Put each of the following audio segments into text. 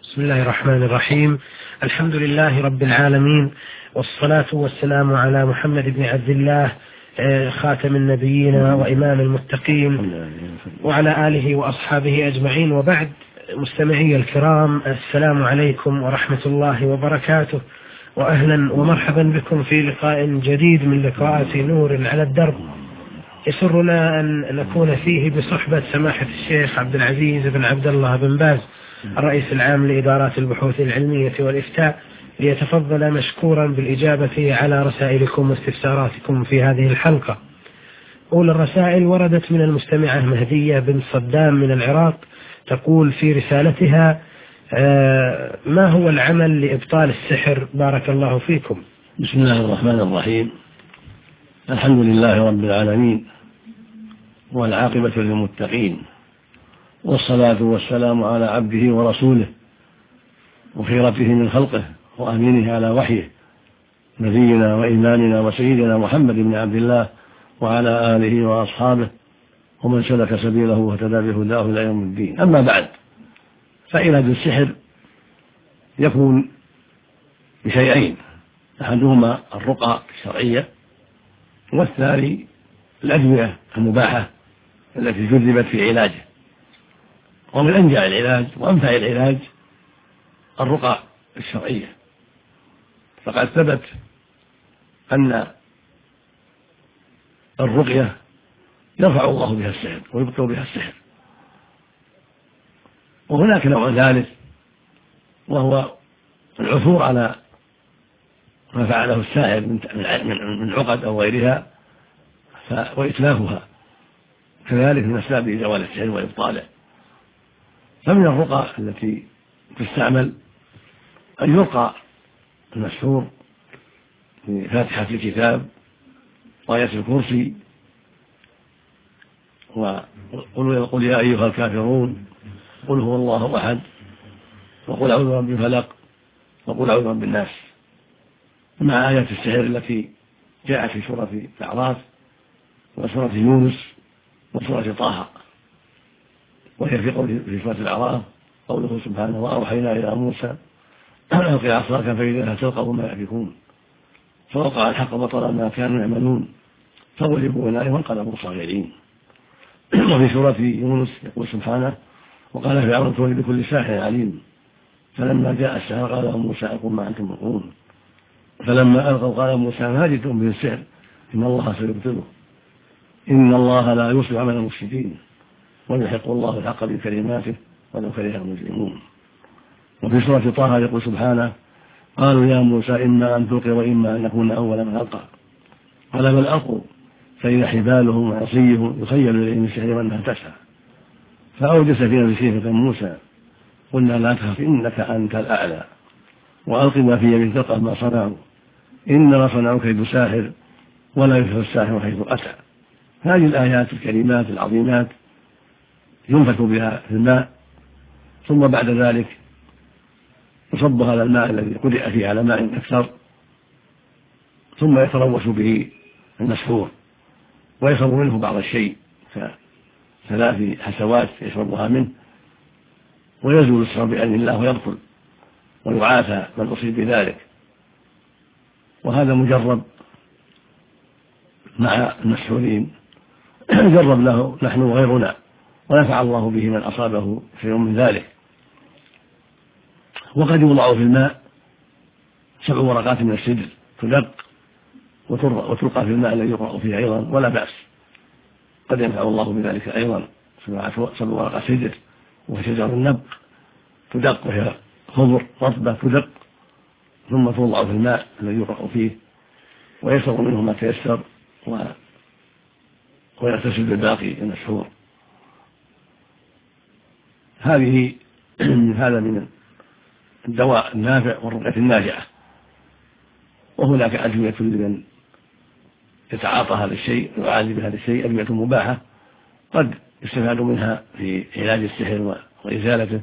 بسم الله الرحمن الرحيم. الحمد لله رب العالمين، والصلاة والسلام على محمد بن عبد الله خاتم النبيين وإمام المتقين وعلى آله وأصحابه أجمعين، وبعد. مستمعي الكرام، السلام عليكم ورحمة الله وبركاته، وأهلا ومرحبا بكم في لقاء جديد من لقاءات نور على الدرب. يسرنا أن نكون فيه بصحبة سماحة الشيخ عبد العزيز بن عبد الله بن باز، الرئيس العام لإدارات البحوث العلمية والإفتاء، ليتفضل مشكورا بالإجابة على رسائلكم واستفساراتكم في هذه الحلقة. أولى الرسائل وردت من المستمعة مهدية بن صدام من العراق، تقول في رسالتها: ما هو العمل لإبطال السحر؟ بارك الله فيكم. بسم الله الرحمن الرحيم. الحمد لله رب العالمين، والعاقبة للمتقين، والصلاة والسلام على عبده ورسوله وخيرته من خلقه وأمينه على وحيه، نبينا وإمامنا وسيدنا محمد بن عبد الله وعلى آله وأصحابه ومن سلك سبيله واهتدى بهداه إلى يوم الدين. أما بعد، فعلاج السحر يكون بشيئين: أحدهما الرقى الشرعية، والثاني الأدوية المباحة التي جذبت في علاجه. ومن أنجع العلاج وأنفع العلاج الرقى الشرعية، فقد ثبت أن الرقية يرفع الله بها السحر ويبطل بها السحر. وهناك نوع ثالث، وهو العثور على ما فعله الساحر من عقد أو غيرها وإتلافها، كذلك من أسباب زوال السحر وإبطاله. فمن الرقى التي تستعمل أن يرقى المسحور في فاتحة الكتاب وآية الكرسي وقل يا أيها الكافرون، قل هو الله أحد، وقل أعوذ برب الفلق، وقل أعوذ برب الناس، مع آيات السحر التي جاءت في سورة الأعراف وسورة يونس وسورة طه. وهي في سورة الأعراف قوله سبحانه: وأوحينا إلى موسى أن ألق عصاك فإذا تلقف ما يأفكون، فوقع الحق بطل ما كانوا يعملون فغلبوا هنالك وانقلبوا صاغرين. وفي سورة يونس يقول سبحانه: وقال فرعون ائتوني بكل ساحر عليم، فلما جاء السحر قال موسى ألقوا ما أنتم ملقون، فلما ألقوا قال موسى ما جئتم به السحر إن الله سيبطله إن الله لا يصلح عمل المفسدين ويحق الله الحق بكلماته ولو كره المجرمون. وفي سورة طه يقول سبحانه: قالوا يا موسى إما أن تلقي وإما أن نكون أول من ألقى، قال بل ألقوا فإذا حبالهم وعصيهم يخيل إليه من سحرهم أنها تسعى، فأوجس في نفسه خيفة موسى، قلنا لا تخف إنك أنت الأعلى، وألق ما في يمينك تلقف ما صنعوا إنما صنعوا كيد ساحر ولا يفلح الساحر حيث أتى. هذه الآيات الكريمات العظيمات ينفك بها في الماء، ثم بعد ذلك يصب هذا الماء الذي قرئ فيه على ماء أكثر، ثم يتروش به المسحور ويشرب منه بعض الشيء كثلاث حسوات يشربها منه، ويزول السحر بإذن الله ويبطل ويعافى من أصيب بذلك. وهذا مجرب مع المسحورين، جرب له نحن وغيرنا، ونفع الله به من أصابه شيء من ذلك. وقد يوضع في الماء 7 ورقات من السدر تدق وتلقى في الماء الذي يقرأ فيه أيضا، ولا بأس، قد ينفع الله بذلك أيضا. 7 ورقات سدر وهي شجر النبق تدق، وهي خضر رطبة تدق، ثم توضع في الماء الذي يقرأ فيه ويشرب منه ما تيسر ويغتسل بالباقي المسحور. هذا من الدواء النافع والرقية النافعة. وهناك أدوية لمن يتعاطى هذا الشيء ويعالج بهذا الشيء، أدوية مباحة قد يستفاد منها في علاج السحر وإزالته،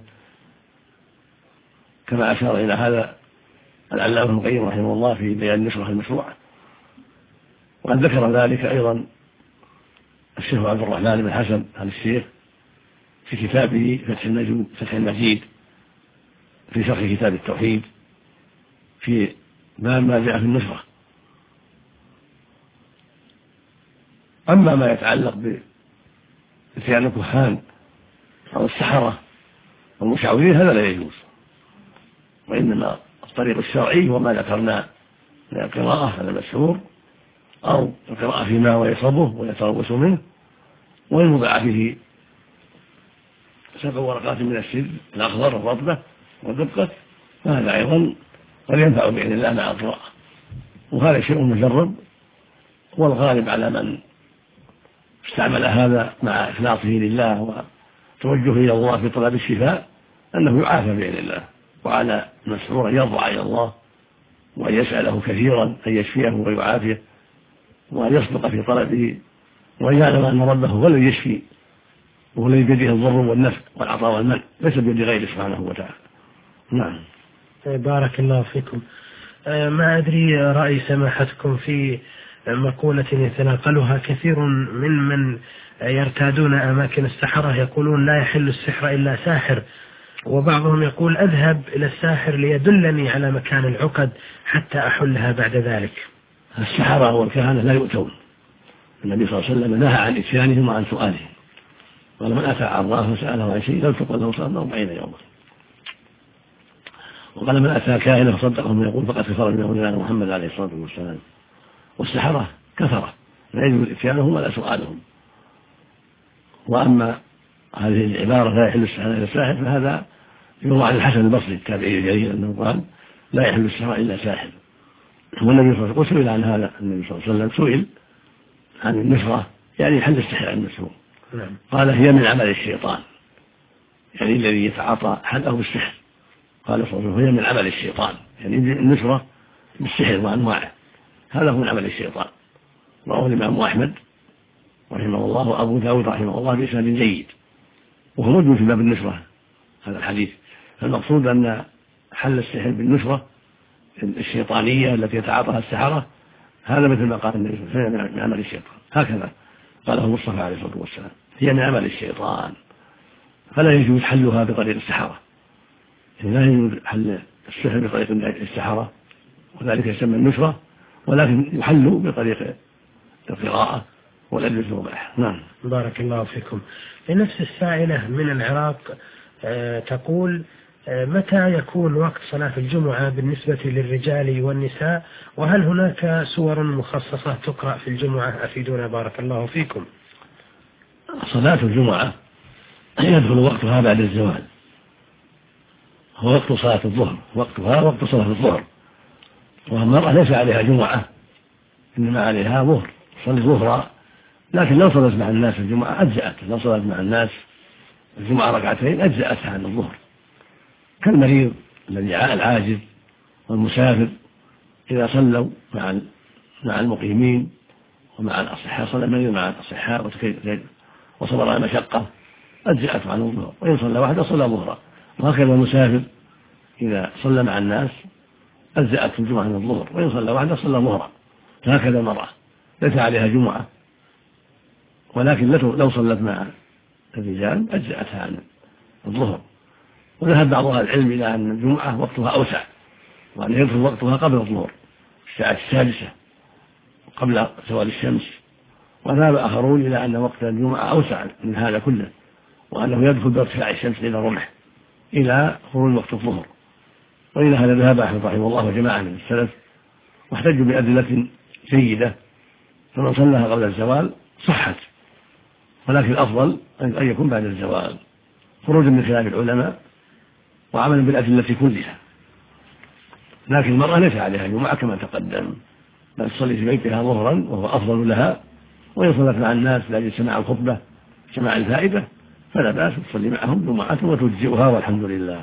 كما أشار إلى هذا العلامة ابن القيم رحمه الله في بيان النشرة المشروعة. وقد ذكر ذلك أيضا الشيخ عبد الرحمن بن حسن آل الشيخ في كتابه فتح المجيد في شرح كتاب التوحيد في باب ما جاء في النشرة. أما ما يتعلق باتيان الكهان أو السحرة والمشعوذين هذا لا يجوز، وإنما الطريق الشرعي وما ذكرنا من القراءة على المشهور أو القراءة فيما ويصبه ويتروس منه، وإن وضع فيه 7 ورقات من السد الأخضر والرطبة والدقة فهذا أيضا قد ينفع بإذن الله مع القراءة، وهذا شيء مجرب، والغالب على من استعمل هذا مع إخلاصه لله وتوجهه إلى الله في طلب الشفاء أنه يعافى بإذن الله، وعلى المسحور أن يضرع إلى الله وأن يسأله كثيرا أن يشفيه ويعافيه، وأن يصدق في طلبه، وأن يعلم أن ربه هو الذي يشفي وهو الذي بيده الضر والنفع والعطاء والمنع، ليس بيد غيره سبحانه وتعالى. نعم. بارك الله فيكم. ما أدري رأي سماحتكم في مقولة يتناقلها كثير من يرتادون أماكن السحرة، يقولون لا يحل السحر إلا ساحر، وبعضهم يقول أذهب إلى الساحر ليدلني على مكان العقد حتى أحلها بعد ذلك. السحرة والكهنة لا يؤتون، النبي صلى الله عليه وسلم نهى عن إتيانهم وعن سؤالهم، قال من أتى عرافا فسأله عن شيء لم تقبل له صلاة 40 يوما، وقال من أتى كاهنا فصدقهم يقول فقد كفر بما أنزل على محمد عليه الصلاة والسلام. والسحرة كفرة لا يجوز إتيانهم ولا سؤالهم. وأما هذه العبارة لا يحل السحر إلا ساحر فهذا يروى عن الحسن البصري التابعي الجليل أنه قال لا يحل السحر إلا ساحر. والنبي صلى الله عليه وسلم سئل عن هذا، النبي صلى الله عليه وسلم سئل عن النشرة يعني حل السحر عن المسحور، قال هي من عمل الشيطان، يعني الذي يتعاطى حده بالسحر، قال صلى الله عليه وسلم هي من عمل الشيطان، يعني النشرة بالسحر وأنواعه هذا هو من عمل الشيطان. رواه الإمام أحمد رحمه الله وأبو داود رحمه الله بإسناد جيد، وهو موجود في باب النشرة هذا الحديث. فالمقصود أن حل السحر بالنشرة الشيطانية التي يتعاطاها السحرة هذا مثل ما قال النبي صلى الله عليه وسلم من عمل الشيطان، هكذا قاله المصطفى عليه الصلاة والسلام هي من عمل الشيطان، فلا يجوز حلها بطريق السحرة، لا يجوز حل السحر بطريق السحرة وذلك يسمى النشرة، ولكن يحل بطريق القراءة والأدلة الواضحة. نعم. بارك الله فيكم. لنفس السائلة من العراق تقول متى يكون وقت صلاة الجمعة بالنسبة للرجال والنساء، وهل هناك سور مخصصة تقرأ في الجمعة؟ أفيدونا بارك الله فيكم. صلاة الجمعة يدخل وقتها بعد الزوال، هو وقت صلاة الظهر، وقتها وقت صلاة الظهر، والمرأة ليس عليها جمعة إنما عليها ظهر، صلي ظهرا، لكن لو صلت مع الناس الجمعة أجزأت، لو صلت مع الناس الجمعة ركعتين أجزأتها عن الظهر، كالمريض الذي العاجز والمسافر إذا صلوا مع المقيمين ومع الأصحاء، صلى المريض مع الأصحاء وصبر على مشقة أجزأت عن الظهر، وإن صلى واحدة صلى ظهرا، وهكذا المسافر إذا صلى مع الناس أجزأت الجمعة عن الظهر، وإن صلى واحدة صلى ظهرا، فهكذا المرأة ليس عليها جمعة، ولكن لو صلت مع الرجال أجزأتها عن الظهر. وذهب بعض أهل العلم إلى أن الجمعة وقتها أوسع، وأن يدخل وقتها قبل الظهر الساعة 6 قبل زوال الشمس، وذهب آخرون إلى أن وقت الجمعة أوسع من هذا كله، وأنه يدخل بارتفاع الشمس إلى الرمح إلى خروج وقت الظهر. وإلى هذا ذهب أحمد رحمه الله وجماعة من السلف، واحتجوا بأدلة جيدة، فمن صلىها قبل الزوال صحت، ولكن الأفضل أن يكون بعد الزوال خروجا من خلاف العلماء وعملا بالأدلة كلها. لكن المرأة ليس عليها جمعة كما تقدم، بل تصلي في بيتها ظهرا وهو أفضل لها، وإن صلت مع الناس لأجل سماع الخطبة سماع الفائدة فلا بأس تصلي معهم جمعة وتجزئها والحمد لله.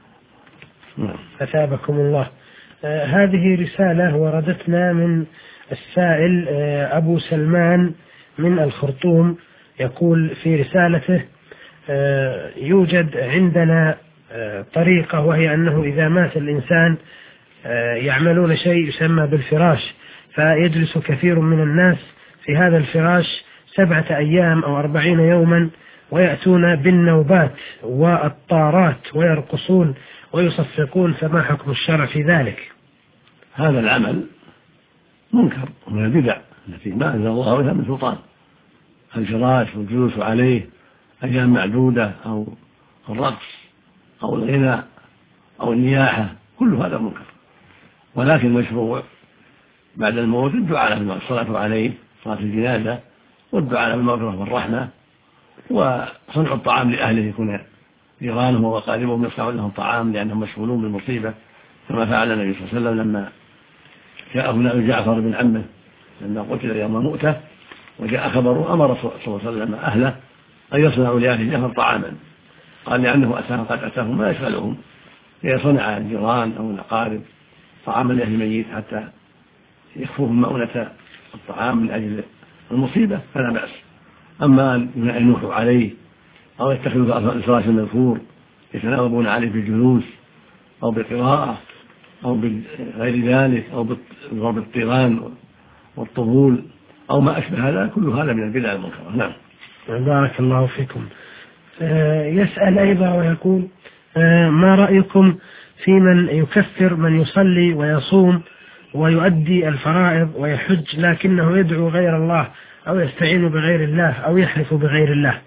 أثابكم الله. هذه رسالة وردتنا من السائل أبو سلمان من الخرطوم، يقول في رسالته يوجد عندنا طريقة، وهي أنه إذا مات الإنسان يعملون شيء يسمى بالفراش، فيجلس كثير من الناس في هذا الفراش 7 أيام أو 40 يوما، ويأتون بالنوبات والطارات ويرقصون ويصفقون، فما حكم الشرع في ذلك؟ هذا العمل منكر من البدع التي ما أنزل الله بها من سلطان، الفراش والجلوس عليه أيام معدودة أو الرقص أو الغناء أو النياحة، كل هذا منكر. ولكن مشروع بعد الموت الدعاء له الصلاة عليه، صلاة الجنازة، والدعاء له بالمغفرة والرحمة، وصنع الطعام لأهله، يكون جيرانه وأقاربهم يصنعون لهم طعام لأنهم مشغولون بالمصيبة، كما فعل النبي صلى الله عليه وسلم لما جاءه نبي جعفر بن عمه لما قتل يوم مؤتة وجاء خبره، أمر صلى الله عليه وسلم أهله أن يصنعوا لأهل جعفر طعاما، قال لأنه قد أتاهم ما يشغلهم، فيصنع الجيران أو الأقارب طعاما لأهل الميت حتى يخفوهم مؤونة الطعام من أجل المصيبة فلا بأس. أما أن ينوحوا عليه أو يتخذوا الفراش المذكور يتناوبون عليه بالجلوس أو بالقراءة أو بغير ذلك أو بضرب الطيران والطبول أو ما أشبه هذا، كل هذا من البدع المنكرة. نعم. بارك الله فيكم. يسأل أيضا ويقول: ما رأيكم في من يكفر من يصلي ويصوم ويؤدي الفرائض ويحج لكنه يدعو غير الله أو يستعين بغير الله أو يحلف بغير الله؟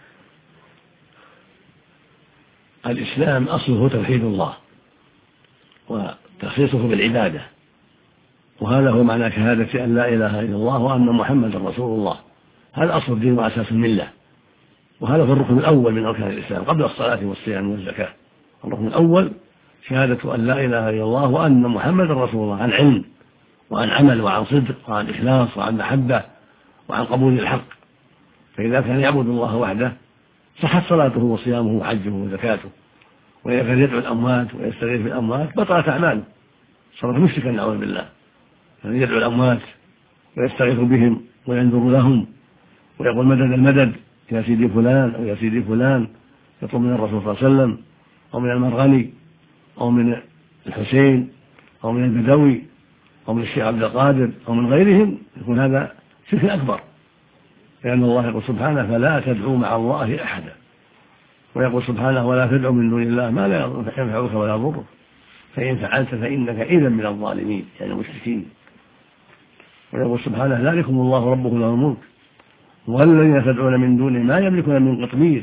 الإسلام أصله توحيد الله وتخصيصه بالعبادة، وهذا هو معنى شهادة أن لا إله إلا الله وأن محمدا رسول الله. هذا أصل الدين وأساس الملة، وهذا هو الركن الأول من أركان الإسلام قبل الصلاة والصيام والزكاة. الركن الأول شهادة أن لا إله إلا الله وأن محمدا رسول الله، عن علم وعن عمل وعن صدق وعن إخلاص وعن محبة وعن قبول الحق. فإذا كان يعبد الله وحده صحت صلاته وصيامه وحجه وزكاته، وإذا كان يدعو الأموات ويستغيث بالأموات بطلت أعماله، صار مشركا نعوذ بالله. يعني يدعو الأموات ويستغيث بهم وينذر لهم ويقول مدد المدد يا سيدي فلان أو يا سيدي فلان، يطلب من الرسول صلى الله عليه وسلم أو من المرغني أو من الحسين أو من البدوي أو من الشيخ عبد القادر أو من غيرهم، يكون هذا شرك أكبر، لأن الله يقول سبحانه: فلا تدعوا مع الله أحدا، ويقول سبحانه: ولا تدعوا من دون الله ما لا ينفعك ولا يضرك، فإن فعلت فإنك إذا من الظالمين، يعني المشركين. ويقول سبحانه: ذلكم الله ربكم له الملك والذين تدعون من دونه ما يملكون من قطمير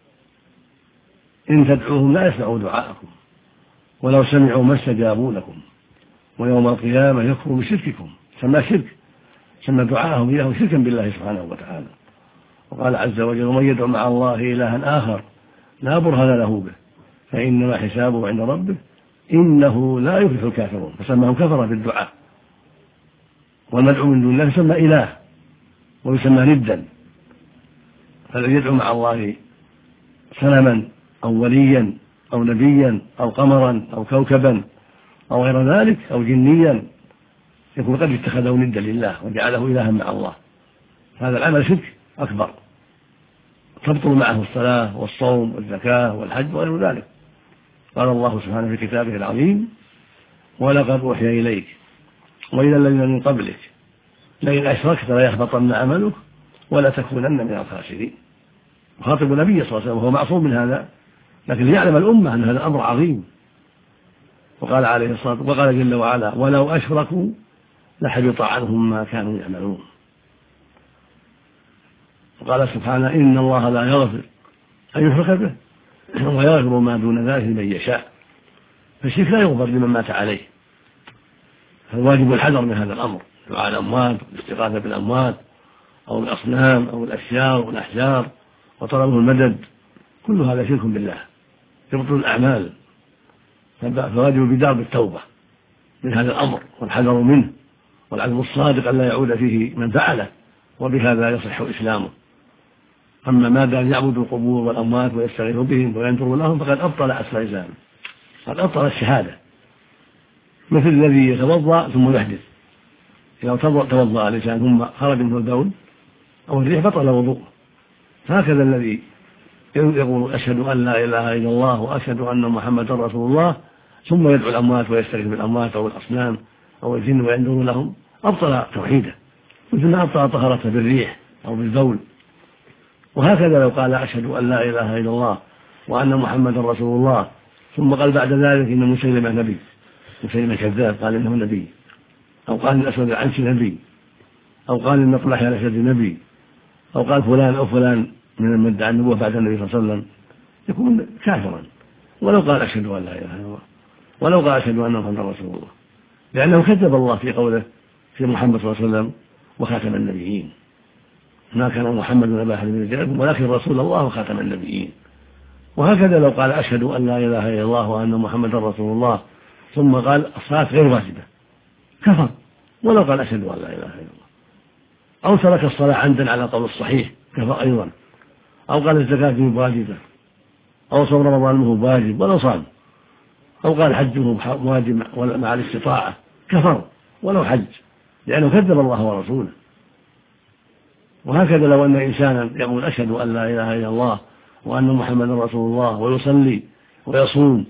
إن تدعوهم لا يسمعوا دعاءكم ولو سمعوا ما استجابوا لكم ويوم القيامة يكفروا بشرككم. سمى شرك، سمى دعاءهم إياه شركا بالله سبحانه وتعالى. وقال عز وجل: ومن يدعو مع الله إلها آخر لا برهان له به فإنما حسابه عند ربه إنه لا يفلح الكافرون. فسماهم كفرة بالدعاء. والمدعو من دون الله يسمى إله ويسمى ندا، فالذي يدعو مع الله صنما أو وليا أو نبيا أو قمرا أو كوكبا أو غير ذلك أو جنيا يكون قد اتخذه ندا لله وجعله إلها مع الله. هذا العمل شرك أكبر تبطل معه الصلاة والصوم والزكاة والحج وغير ذلك. قال الله سبحانه في كتابه العظيم: ولقد أوحي إليك وإلى الذين من قبلك لئن أشركت ليحبطن عملك ولا تكونن من الخاسرين. يخاطب النبي صلى الله عليه وسلم وهو معصوم من هذا، لكن ليعلم الأمة أن هذا أمر عظيم. وقال عليه الصلاة والسلام: وقال جل وعلا: ولو أشركوا لحبط عنهم ما كانوا يعملون. وقال سبحانه: إن الله لا يغفر أن يشرك به ويغفر ما دون ذلك لمن يشاء. فالشرك لا يغفر لمن مات عليه، فالواجب الحذر من هذا الأمر، دعاء الأموات والاستغاثة بالأموات أو الأصنام أو الأشجار والأحجار وطلبه المدد، كل هذا شرك بالله يبطل الأعمال. فواجب البدار بالتوبة من هذا الأمر والحذر منه والعزم الصادق أن لا يعود فيه من فعله، وبهذا يصح إسلامه. أما ما دام يعبد القبور والأموات ويستغيث بهم وينذر لهم فقد أبطل أصل الإسلام، قد أبطل الشهادة، مثل الذي يتوضأ ثم يحدث. إذا توضأ الإنسان ثم خرج منه البول أو الريح بطل وضوءه. هكذا الذي يقول: أشهد أن لا إله إلا الله وأشهد أن محمدا رسول الله، ثم يدعو الأموات ويستغيث بالأموات أو الأصنام أو الجن وينذر لهم، أبطل توحيده، مثل ما أبطل طهارته بالريح أو بالبول. وهكذا لو قال: أشهد أن لا إله إلا الله وأن محمدا رسول الله، ثم قال بعد ذلك إن مسيلمة نبي، مسيلمة كذاب قال إنه نبي، أو قال إن الأسود العنسي نبي، أو قال إن طلحة الأشد نبي، أو قال فلان أو فلان من ادعى النبوة بعد النبي صلى الله عليه وسلم، يكون كافرا ولو قال أشهد أن لا إله إلا الله، ولو قال أشهد أن محمدا رسول الله، لأنه كذب الله في قوله في محمد صلى الله عليه وسلم وخاتم النبيين. ما كان محمد أبا أحد من رجالكم ولكن رسول الله وخاتم النبيين. وهكذا لو قال أشهد أن لا إله إلا الله وأن محمدا رسول الله ثم قال الصلاة غير واجبة كفر ولو قال أشهد أن لا إله إلا الله، أو ترك الصلاة عمدا على قول الصحيح كفر أيضا، أو قال الزكاة واجبة، أو صوم رمضان واجب ولو صام، أو قال حجه واجب مع الاستطاعة كفر ولو حج، لأنه كذب الله ورسوله. وهكذا لو أن إنسانا يقول أشهد أن لا إله إلا الله وأن محمدا رسول الله ويصلي ويصوم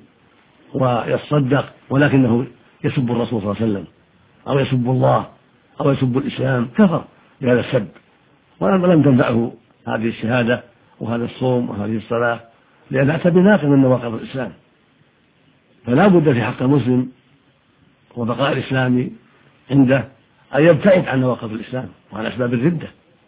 ويتصدق ولكنه يسب الرسول صلى الله عليه وسلم أو يسب الله أو يسب الإسلام كفر بهذا السب، ولم تنفعه هذه الشهادة وهذا الصوم وهذه الصلاة، لأن أتى بناقض من نواقض الإسلام. فلا بد في حق المسلم وبقاء الإسلام عنده أن يبتعد عن نواقض الإسلام وعن أسباب الردة.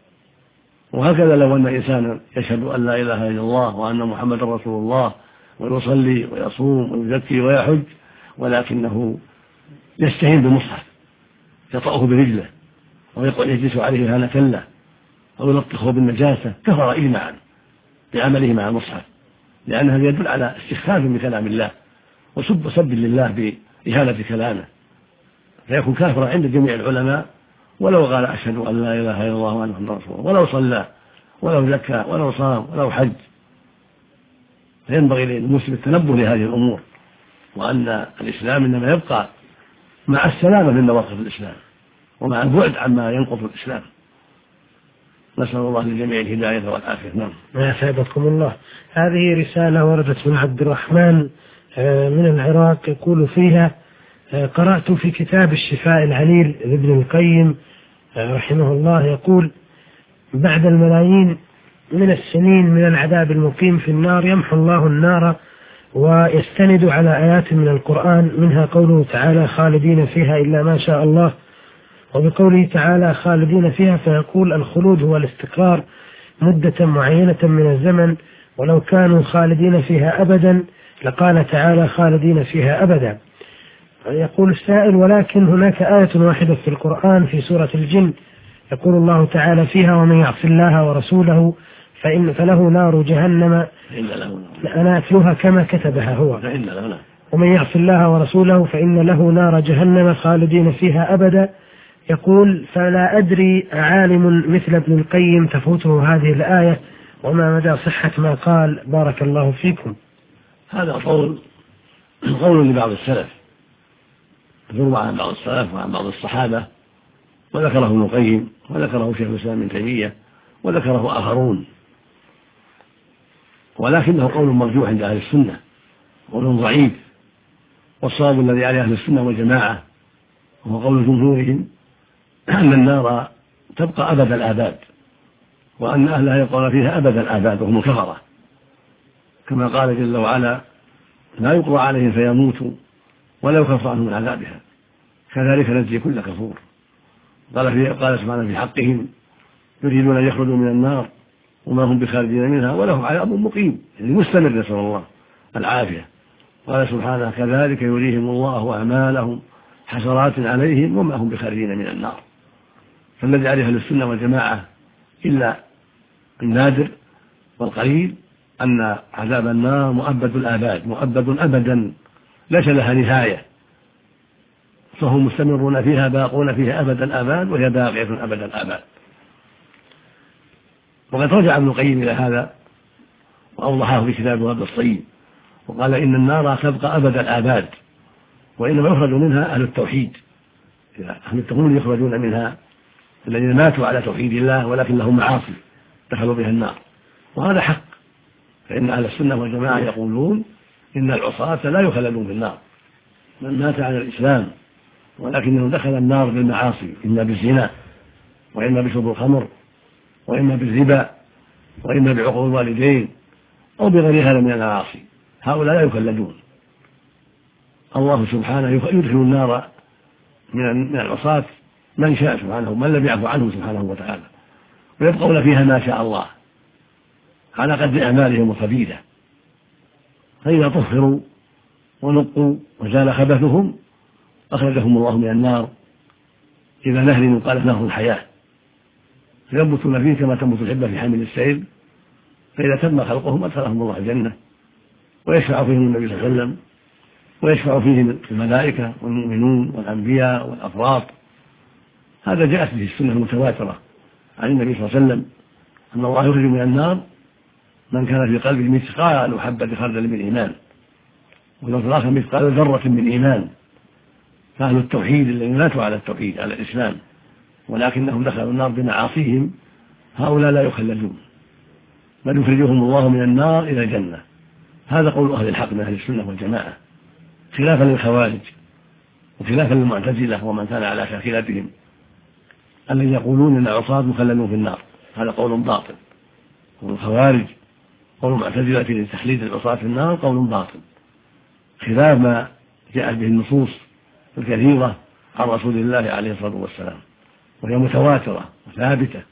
وهكذا لو أن إنسانا يشهد أن لا إله إلا الله وأن محمدا رسول الله ويصلي ويصوم ويزكي ويحج ولكنه يستهين بالمصحف يطأه برجله أو يجلس عليه هالة له أو يلطخه بالنجاسة كفر إجماعا بعمله مع المصحف، لأن هذا يدل على استخفاف بكلام الله وسب لله بإهانة كلامه، فيكون كافرا عند جميع العلماء ولو قال أشهد أن لا إله إلا الله وأن محمدا رسول الله، ولو صلى ولو زكى ولو صام ولو حج. فينبغي للمسلم التنبه لهذه الأمور، وأن الإسلام إنما يبقى مع السلامة من نواقض الإسلام ومع البعد عما ينقض الإسلام. نسأل الله للجميع الهداية والعافية. نعم. أسعدكم الله. هذه رسالة وردت من عبد الرحمن من العراق، يقول فيها: قرأت في كتاب الشفاء العليل لابن القيم رحمه الله، يقول: بعد الملايين من السنين من العذاب المقيم في النار يمحو الله النار ويستند على آيات من القرآن، منها قوله تعالى: خالدين فيها إلا ما شاء الله، وبقوله تعالى: خالدين فيها، فيقول الخلود هو الاستقرار مدة معينة من الزمن، ولو كانوا خالدين فيها أبدا لقال تعالى: خالدين فيها أبدا. يقول السائل: ولكن هناك آية واحدة في القرآن في سورة الجن يقول الله تعالى فيها: ومن يعص الله ورسوله فله نار جهنم. أنا أتلوها كما كتبها هو: ومن يعص الله ورسوله فإن له نار جهنم خالدين فيها أبدا. يقول: فلا أدري عالم مثل ابن القيم تفوته هذه الآية، وما مدى صحة ما قال؟ بارك الله فيكم. هذا قول لبعض السلف، ذروة عن بعض السلف وعن بعض الصحابة، وذكره ابن القيم وذكره شيخ الإسلام ابن تيمية وذكره آخرون، ولكنه قول مرجوح عند أهل السنة، قول ضعيف. والصواب الذي عليه أهل السنة والجماعة وهو قول جمهورهم أن النار تبقى أبد الآباد، وأن أهلها يبقون فيها أبد الآباد وهم كفرة، كما قال جل وعلا: لا يقضى عليهم فيموتوا ولا يخفف عنهم من عذابها كذلك نجزي كل كفور. قال سبحانه في حقهم: يريدون أن يخرجوا من النار وما هم بخارجين منها ولهم عذاب مقيم، يعني مستمر، نسأل الله العافية. قال سبحانه: كذلك يريهم الله أعمالهم حسرات عليهم وما هم بخارجين من النار. فالذي عليه أهل السنة والجماعة إلا النادر والقليل أن عذاب النار مؤبد الآباد، مؤبد أبدا ليس لها نهاية، فهم مستمرون فيها باقون فيها أبد الآباد، وهي باقية أبد الآباد. وقد رجع ابن القيم إلى هذا وأوضحه في كتابه وابن الصيب، وقال: إن النار تبقى أبد الآباد، وإنما يخرج منها أهل التوحيد، أهل التقوى يخرجون منها الذين ماتوا على توحيد الله ولكن لهم معاصي دخلوا بها النار، وهذا حق. فإن أهل السنة والجماعة يقولون إن العصاة لا يخلدون في النار، من مات على الإسلام ولكنه دخل النار بالمعاصي، إما بالزنا وإما بشرب الخمر وإما بالربا وإما بعقوق الوالدين أو بغير هذا من المعاصي، هؤلاء لا يخلدون، الله سبحانه يدخل النار من العصاة من شاء سبحانه، من لم يعفو عنه سبحانه وتعالى، ويبقون فيها ما شاء الله على قدر أعمالهم وخبيثة. فإذا طهروا ونقوا وزال خبثهم أخرجهم الله من النار إلى نهر يقال نهر الحياة، فينبتون فيه كما تنبت الحبة في حامل السيل، فإذا تم خلقهم أدخلهم الله الجنة، ويشفع فيهم النبي صلى الله عليه وسلم، ويشفع فيهم الملائكة والمؤمنون والأنبياء والأفراط. هذا جاءت به السنة المتواترة عن النبي صلى الله عليه وسلم أن الله يخرج من النار من كان في قلبه مثقال حبة خردل من إيمان، ولو في الآخر مثقال ذرة من إيمان. فأهل التوحيد الذين ماتوا على التوحيد على الإسلام ولكنهم دخلوا النار بمعاصيهم هؤلاء لا يخلدون، بل يخرجهم الله من النار إلى الجنة. هذا قول أهل الحق من أهل السنة والجماعة، خلافا للخوارج وخلافا للمعتزلة ومن كان على شاكلتهم الذين يقولون أن العصاة مخلدون في النار. هذا قول باطل، والخوارج قول المعتزلة لتخليد العصاة في النار قول باطل، خلاف ما جاءت به النصوص الكثيرة عن رسول الله عليه الصلاة والسلام، وهي متواترة وثابتة.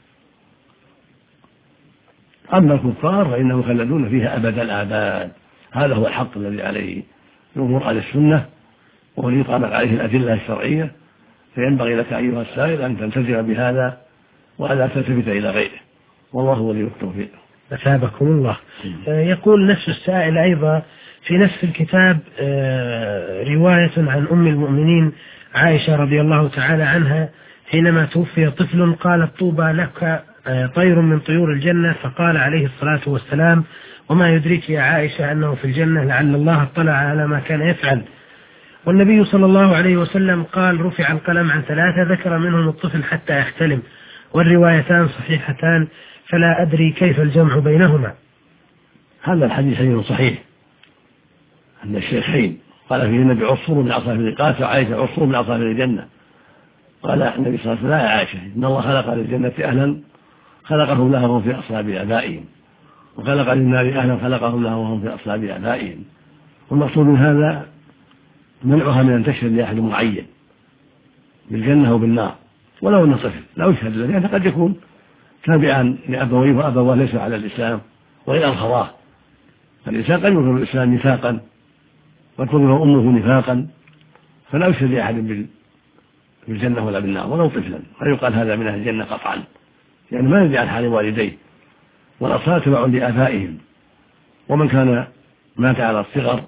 أما الكفار فإنهم مخلدون فيها أبد الآباد. هذا هو الحق الذي عليه جمهور أهل السنة، والذي قامت عليه الأدلة الشرعية. فينبغي لك أيها السائل أن تلتزم بهذا وألا تلتفت إلى غيره، والله ولي التوفيق. أثابكم الله. يقول نفس السائل أيضا في نفس الكتاب رواية عن أم المؤمنين عائشة رضي الله تعالى عنها حينما توفي طفل قالت طوبى لك طير من طيور الجنة، فقال عليه الصلاة والسلام وما يدريك يا عائشة أنه في الجنة لعل الله اطلع على ما كان يفعل. والنبي صلى الله عليه وسلم قال رفع القلم عن 3 ذكر منهم الطفل حتى يحتلم، والروايتان صحيحتان، فلا أدري كيف الجمع بينهما. هذا الحديث حديث صحيح أن الشيخين قال فيه النبي عصفور من عصافير، قالت عائشة عصفور من عصافير الجنة. قال النبي صلى الله عليه وسلم يا عائشة إن الله خلق للجنة أهلا خلقهم لها وهم في أصلاب آبائهم، وخلق للنار أهلا خلقهم لها وهم في أصلاب آبائهم. والمقصود من هذا منعها من أن تشهد لأحد معين بالجنة وبالنار، ولو أن طفل لا يشهد له، لأنه قد يكون تابعا لأبويه وأبواه ليس على الإسلام وإلى الخضاع. فالإنسان قد يكون الإسلام نفاقا وتكون أمه نفاقا، فلا يشهد لأحد بالجنة ولا بالنار ولو طفلا، فيقال هذا من أهل الجنة قطعا، يعني ما يدري عن حال والديه. والأطفال تبع لآبائهم، ومن كان مات على الصغر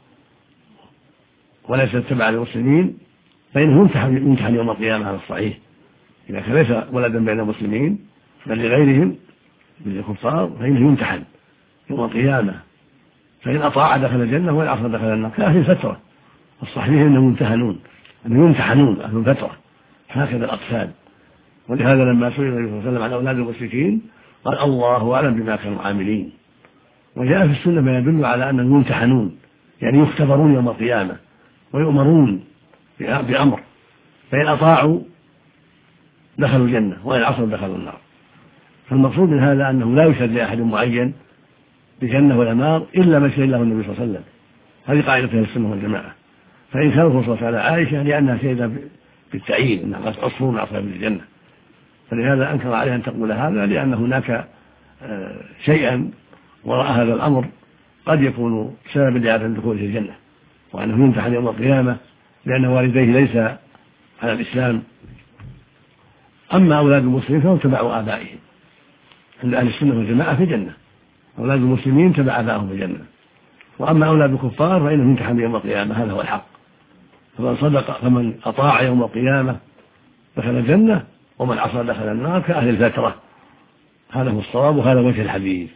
وليس تبع للمسلمين فإنه يمتحن يوم القيامة على الصحيح، إذا كان ليس ولدا بين المسلمين بل لغيرهم من الكفار فإنه يمتحن يوم القيامة، فإن أطاع دخل الجنة وإن عصى دخل النار كأهل الفترة. الصحيح أنهم يمتحنون أهل الفترة، هكذا الأطفال. ولهذا لما سئل النبي صلى الله عليه وسلم عن أولاد المشركين قال الله أعلم بما كانوا عاملين. وجاء في السنة ما يدل على أنهم يمتحنون، يعني يختبرون يوم القيامة ويؤمرون بأمر، فإن أطاعوا دخلوا الجنة وإن عصوا دخلوا النار. فالمقصود من هذا أنه لا يشهد لأحد معين بجنة ولا نار إلا ما شهد له النبي صلى الله عليه وسلم. هذه قاعدة أهل السنة والجماعة. فإن كان الرسول صلى الله عليه وسلم عائشة لأنها شهدت بالتعيين أنها قد عصفور من عصافير الجنة، فلهذا أنكر عليها أن تقول هذا، لأن هناك شيئا وراء هذا الأمر قد يكون سببا لعدم دخوله الجنة، وأنه يمتحن يوم القيامة لأن والديه ليس على الإسلام. أما أولاد المسلمين فهم تبع آبائهم عند أهل السنة والجماعة في الجنة، أولاد المسلمين تبع آبائهم في الجنة. وأما أولاد الكفار فإنهم يمتحن يوم القيامة، هذا هو الحق. فمن أطاع يوم القيامة دخل الجنة، ومن عصى دخل النار كأهل الفترة. هذا هو الصواب وهذا وجه الحديث.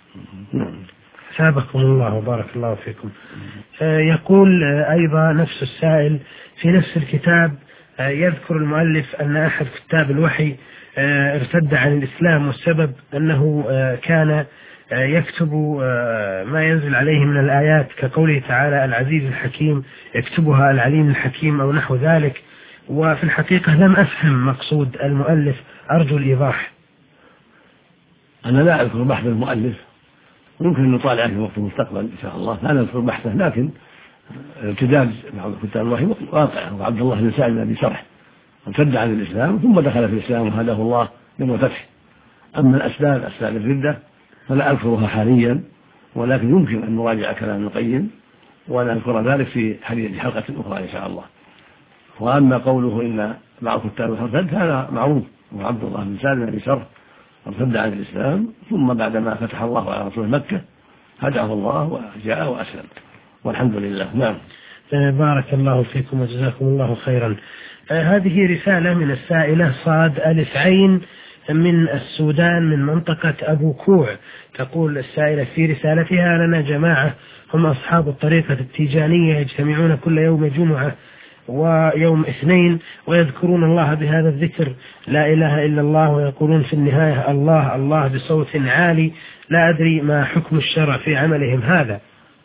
ثابكم الله وبارك الله فيكم. يقول أيضا نفس السائل في نفس الكتاب يذكر المؤلف أن أحد كتاب الوحي ارتد عن الإسلام، والسبب أنه كان يكتب ما ينزل عليه من الآيات كقوله تعالى العزيز الحكيم يكتبها العليم الحكيم أو نحو ذلك. وفي الحقيقة لم أفهم مقصود المؤلف، أرجو الإيضاح. أنا لا أذكر بحث المؤلف، ويمكن أن نطالع في وقت المستقبل إن شاء الله، لا نذكر بحثه، لكن ارتداد بعض كتاب الوحي واقع، وعبد الله بن سعد بن أبي سرح ارتد عن الإسلام ثم دخل في الإسلام وهداه الله من الفتح. أما أسباب الردة فلا أذكرها حاليا، ولكن يمكن أن نراجع كلام ابن القيم ونذكر ذلك في حلقة أخرى إن شاء الله. وأما قوله إن بعض كتاب ارتد هذا معروف، وعبد الله بن سعد بن أبي سرح ارتد عن الإسلام ثم بعدما فتح الله على رسول مكة هداه الله وجاء وأسلم والحمد لله. نعم. بارك الله فيكم وجزاكم الله خيرا. هذه رسالة من السائلة صاد ألف عين من السودان من منطقة أبو كوع. تقول السائلة في رسالتها: لنا جماعة هم أصحاب الطريقة التيجانية يجتمعون كل يوم جمعة ويوم اثنين ويذكرون الله بهذا الذكر لا إله إلا الله، ويقولون في النهاية الله الله بصوت عالي. لا أدري ما حكم الشرع في عملهم هذا.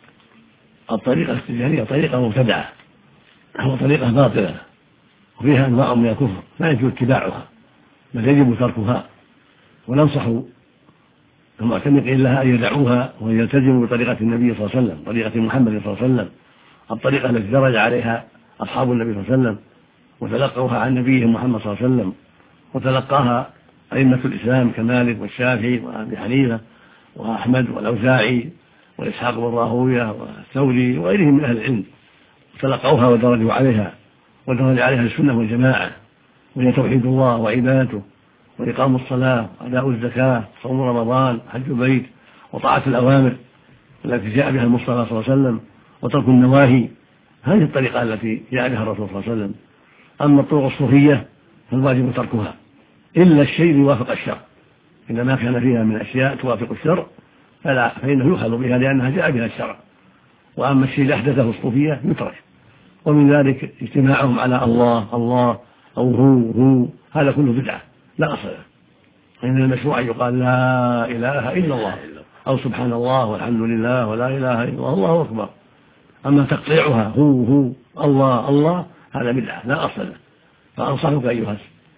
الطريقة التيجانية طريقة مبتدعة، هو طريقة باطلة وفيها أنواع من الكفر لا يجوز اتباعها بل يجب تركها، وننصح المعتنقين لها أن يدعوها ويلتزموا بطريقة النبي صلى الله عليه وسلم، طريقة محمد صلى الله عليه وسلم، الطريقة التي درج عليها أصحاب النبي صلى الله عليه وسلم وتلقوها عن نبيهم محمد صلى الله عليه وسلم، وتلقاها أئمة الإسلام كمالك والشافعي وأبي حنيفة وأحمد والأوزاعي وإسحاق بن راهويه والثوري وغيرهم من أهل العلم، تلقوها ودرجوا عليها ودرج عليها السنة والجماعة، وهي توحيد الله وعبادته وإقام الصلاة وأداء الزكاة صوم رمضان حج البيت وطاعة الأوامر التي جاء بها المصطفى صلى الله عليه وسلم وترك النواهي. هذه الطريقة التي جاء بها الرسول صلى الله عليه وسلم. أما الطرق الصوفية فالواجب تركها إلا الشيء يوافق الشرع، إنما كان فيها من أشياء توافق الشرع فإنه يؤخذ بها لأنها جاء بها الشرع، وأما الشيء اللي أحدثه الصوفية يترك. ومن ذلك اجتماعهم على الله الله أو هو هذا كله بدعة لا أصل له، إن المشروع يقال لا إله إلا الله أو سبحان الله والحمد لله ولا إله إلا الله الله أكبر. أما تقطيعها هو الله الله هذا بدعة لا أصل له. فأنصحك أيها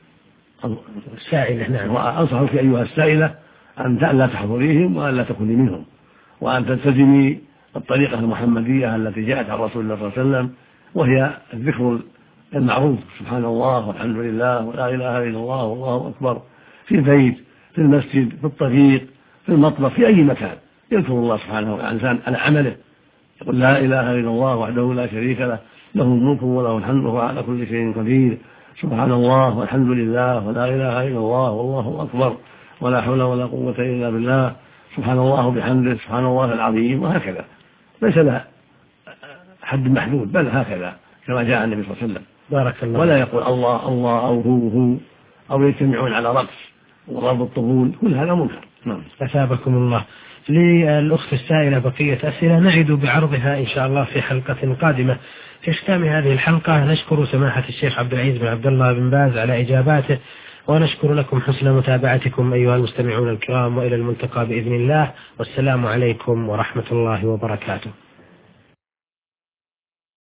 السائلة نعم وأنصحك أيها السائلة أن لا تحضريهم وأن لا تكوني منهم، وأن تلتزمي الطريقة المحمدية التي جاءت عن رسول الله صلى الله عليه وسلم، وهي الذكر المعروف سبحان الله والحمد لله ولا إله إلا الله والله أكبر، في البيت في المسجد في الطريق في المطبخ في أي مكان يذكر الله سبحانه وتعالى الإنسان على عمله، يقول لا إله إلا الله وحده لا شريك له له الملك وله الحمد وهو على كل شيء قدير، سبحان الله والحمد لله ولا إله إلا الله والله أكبر ولا حول ولا قوة إلا بالله، سبحان الله وبحمده سبحان الله العظيم، وهكذا ليس لها حد محدود بل هكذا كما جاء النبي صلى الله عليه وسلم. بارك الله. ولا يقول الله الله أو هو أو يجتمعون على رقص وضرب الطبول، كل هذا منكر. نعم. أثابكم الله. للأخت السائلة بقية أسئلة نعد بعرضها إن شاء الله في حلقة قادمة. في ختام هذه الحلقة نشكر سماحة الشيخ عبد العزيز بن عبد الله بن باز على إجاباته، ونشكر لكم حسن متابعتكم أيها المستمعون الكرام، وإلى الملتقى بإذن الله، والسلام عليكم ورحمة الله وبركاته.